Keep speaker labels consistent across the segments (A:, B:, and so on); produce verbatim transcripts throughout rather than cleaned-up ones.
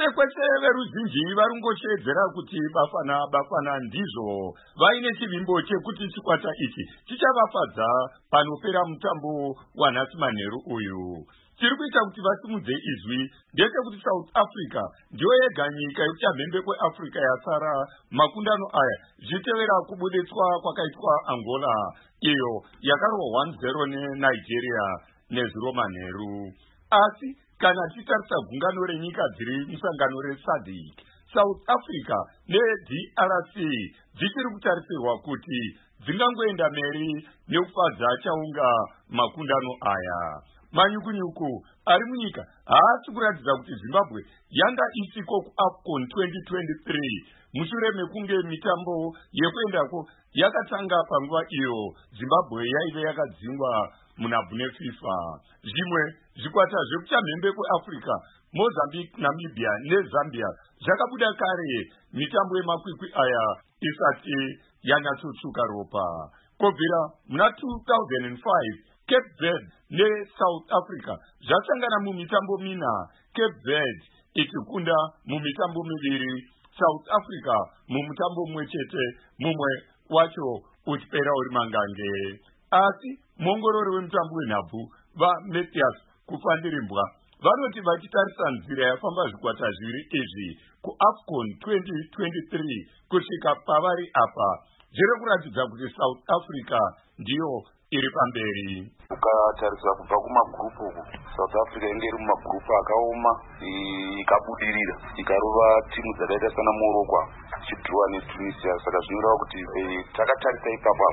A: kwese kwese veruzhinji vari kungoshedzera kuti Bafana Bafana ndizvo vaine chivimbo chekuti chikwata ichi chichavafadza panopera mutambo wanhasi manheru uyu. Chiri kuita kuti vasimudze izwi ndechekuti South Africa ndiyo yega nyika yekuchamhembe kweAfrica yasara makundano aya zvichitevera kubuditswa kwakaitwa Angola iyo yakarwa one zero neNigeria nezuro manheru. Asi kana titarisa gungano renyika dziri musangano reSADC, South Africa neD R C dzichiri kutarisirwa kuti dzingangoenda mberi nekufadza chaunga makundano aya. Manyukunyuku ari munyika haasi kuratidza kuti Zimbabwe yanga isiko kuAFCON twenty twenty-three mushure mekunge mitambo yekuendako yakatanga panguva iyo Zimbabwe yaive yakadzingwa munhabvu neFIFA. Zvimwe zvikwata zvekuchamhembe kweAfrica, Mozambique, Namibia neZambia zvakabuda kare mitambo yemakwikwi aya isati yanyatsotsvuka ropa. Kubvira muna two thousand five Cape Verde neSouth Africa zvasangana mumitambo mina, Cape Verde ichikunda mumitambo miviri, South Africa mumutambo mumwe chete, mumwe wacho uchipera uri mangange. Asi muongorori wemutambo wenhabvu vaMatthias Kufandirimbwa vanoti vachitarisa nzira yafamba zvikwata zviviri izvi kuAFCON twenty twenty-three kusvika pavari apa, zviri kuratidza kuti South Africa ndiyo iri pamberi.
B: Ukatarisa kubva kumagrupu uku, South Africa inge iri mumagrupu akaoma ikabudirira ikarova timu dzakaita sana Morocco chidhirowa neTunisia. Saka zvinoreva kuti takatarisa ipapo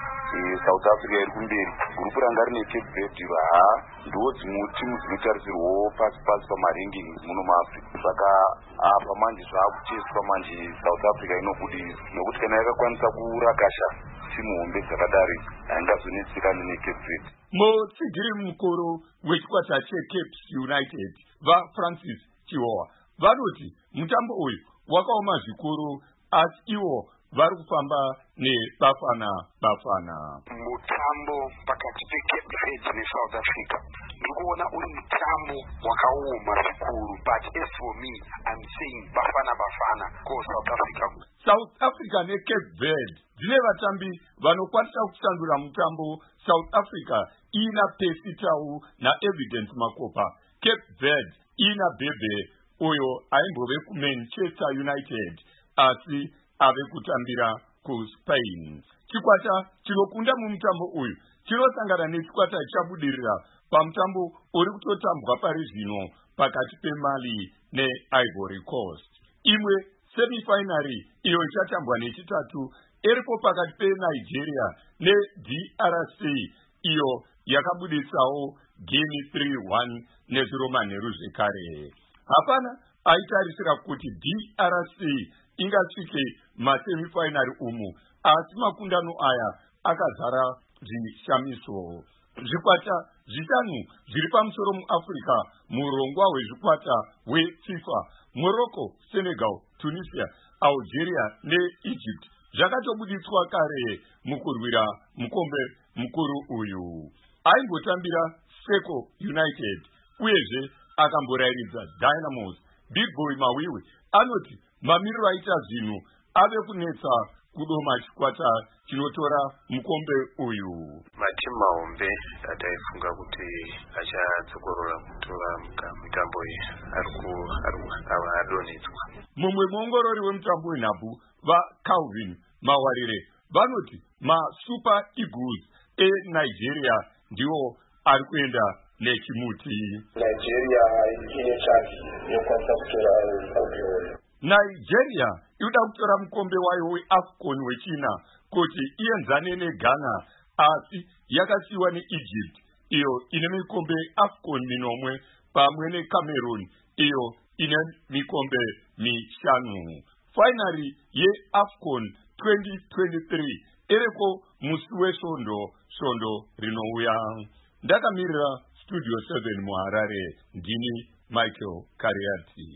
B: South Africa iri kumberi. Grupu ranga rine Cape Verde ha ndiwo dzimwe timu dzinotarisirwawo pasi pasi pamarengingi muno muAfrica. Saka apa manje zvaakucheswa manje South Africa inobudirira nokuti kana yakakwanisa kurakasha timu hombe dzakadari haingazonetsekani neCape Verde.
A: Mutsigiri mukuru wechikwata cheCapes United vaFrancis Chihowa vanoti mutambo uyu wakaoma zvikuru, asi iwo vari kufamba neBafana Bafana.
C: Mutambo pakati peCape Verde neSouth Africa ndikuona uri mutambo wakaoma zvikuru, but as for me I'm saying Bafana Bafana ko South Africa.
A: South Africa neCape Verde dzine vatambi vanokwanisa kushandura mutambo. South Africa ina Percy Tau naEvidence Makopa. Cape Verde ina Bebe uyo aimbove kuManchester United asi ave kutambira kuSpain. Chikwata chinokunda mumutambo uyu chinosangana nechikwata chabudirira pamutambo uri kutotambwa pari zvino pakati peMali neIvory Coast. Imwe semifinary iyo ichatambwa nechitatu iripo pakati peNigeria neD R C iyo yakabuditsawo game three one nezuro manheru zvekare. Hapana aitarisira kuti D R C ingasvike masemifinary umu, asi makundano aya akazara zvishamiso. Zvikwata zvishanu zviri pamusoro muAfrica murongwa hwezvikwata hweFIFA, Morocco, Senegal, Tunisia, Algeria neEgypt zvakatobuditswa kare mukurwira mukombe mukuru uyu. Aimbotambira Seco United uyezve akamborairidza Dynamos. Big Boy Mawiwi anoti mamiriro aita zvinhu ave kunetsa kudoma chikwata chinotora mukombe uyu.
D: Matimu mahombe ataifunga kuti achadzokorora kutora mitambo iyi ari adonhedzwa.
A: Mumwe muongorori wemutambo wenhabvu vaCalvin Mawarire vanoti maSuper Eagles eNigeria ndiwo ari kuenda nechimuti.
E: Nigeria ine chance yokwanisa kutora mukombe.
A: Nigeria inoda kutora mukombe wayo weAFCON wechina kuti ienzane neGhana, asi yakasiyiwa neEgypt iyo ine mikombe AFCON minomwe pamwe neCameroon iyo ine mikombe mishanu. Finary yeAFCON twenty twenty-three iriko musi wesvondo svondo rinouya. Ndakamirira Studio seven muHarare, ndini Michael Kariati.